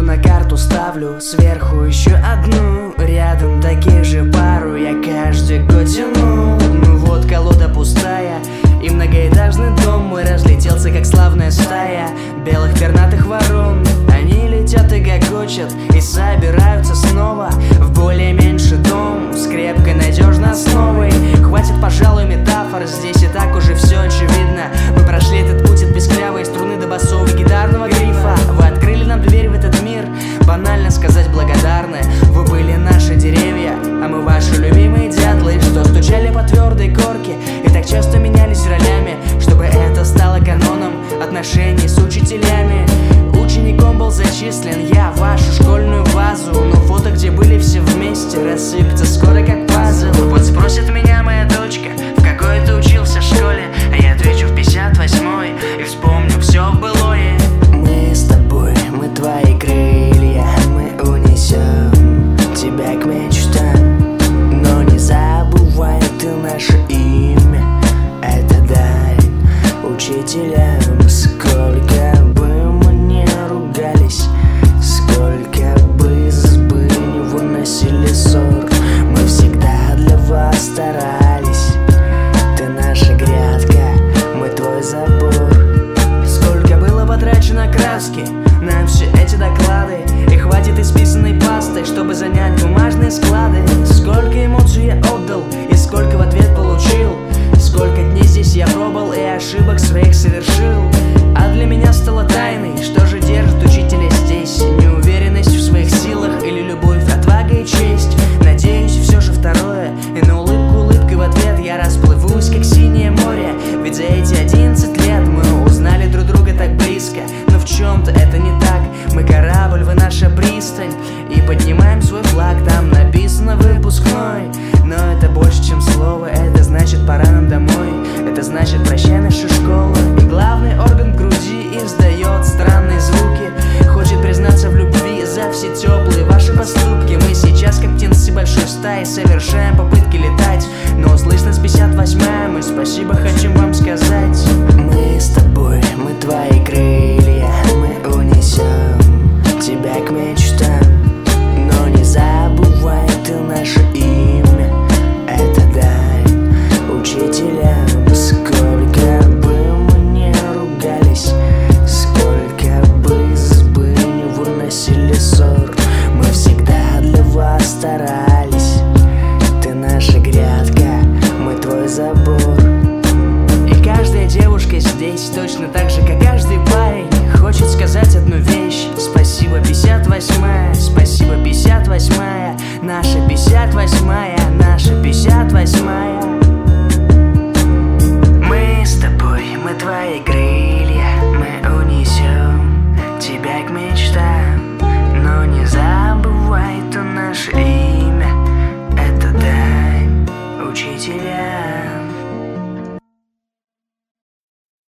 на карту ставлю, сверху еще одну, рядом таких же пару я каждый год тяну. Ну вот колода пустая, и многоэтажный дом мой разлетелся, как славная стая белых пернатых ворон. Они летят и гогочат, и собираются снова в более меньший дом с крепкой надежной основой. Хватит, пожалуй, метафор, здесь и так уже все очевидно. Мы прошли этот путь от песклявой струны до басового гитарного грифа. Вы открыли нам дверь в этот мир, банально сказать благодарны. Вы были наши деревья, а мы ваши любимые дятлы, что стучали по твердой корке и так часто менялись ролями, чтобы это стало каноном отношений с учителями. Учеником был зачислен я в вашу школьную базу, но фото, где были все вместе, рассыпется скоро как пазл. Вот спросит меня моя дочка, в какой ты учился в школе, а я отвечу в 58-й и вспомню все былое. Мы с тобой, мы твои крылья, мы унесем тебя к мечтам, но не забывай ты наше имя, это дань учителям. Сколько бы мы не ругались, сколько бы из избы не выносили ссор, мы всегда для вас старались. Ты наша грядка, мы твой забор. Сколько было потрачено краски на все эти доклады, и хватит исписанной пастой, чтобы занять бумажные склады. Сколько эмоций я отдал и сколько в ответ получил, сколько дней здесь я пробовал и ошибок своих совершил. А для меня стало тайной, что же держит учителя здесь: неуверенность в своих силах или любовь, отвага и честь. Надеюсь, все же второе, и на улыбку улыбкой в ответ я расплывусь, как синее море. Ведь за эти 11 лет мы узнали друг друга так близко, но в чем-то это не так. Мы корабль, вы наша пристань, и поднимаем свой флаг, там написано выпускной. Но это больше, чем слово, это значит пора нам домой, это значит прощай наша школа. И главный орган в груди издает странные звуки, хочет признаться в любви за все теплые ваши поступки. Мы сейчас, как птенцы большой стаи, совершаем попытки летать, но слышно с 58-я, мы спасибо хотим вам сказать. Мы с тобой, мы твои крылья, мы унесем тебя к мечтам, но не забывай ты наше имя, это дань учителям. Сколько бы мы не ругались, сколько бы из избы не выносили ссор, мы всегда для вас старались. Ты наша грядка, мы твой забор. И каждая девушка здесь, точно так же, как каждый парень, хочет сказать одну вещь: спасибо, 58-я, спасибо, 58-я, наша 58-я, наша 58-я.